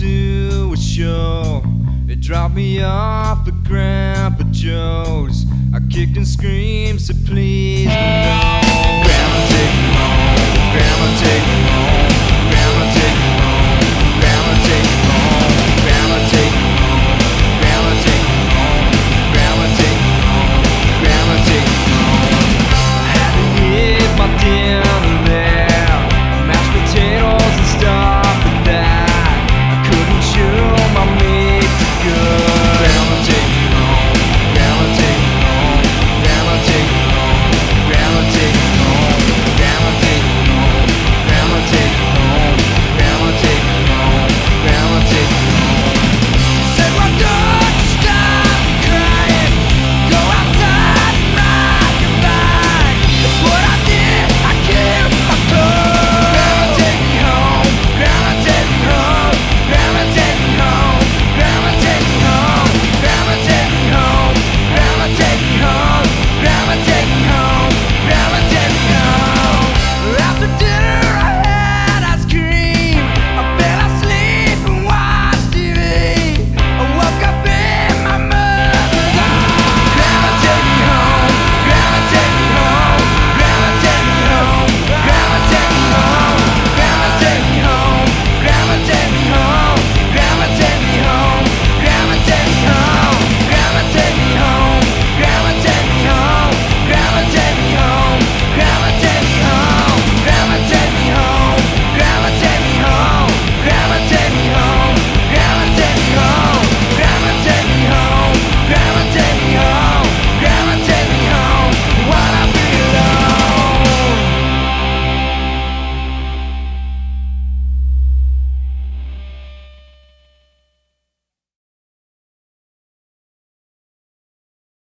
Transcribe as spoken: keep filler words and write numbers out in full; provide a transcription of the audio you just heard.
to a show. They dropped me off at Grandpa Joe's. I kicked and screamed, said please no. Grandma, take me home. Grandma, take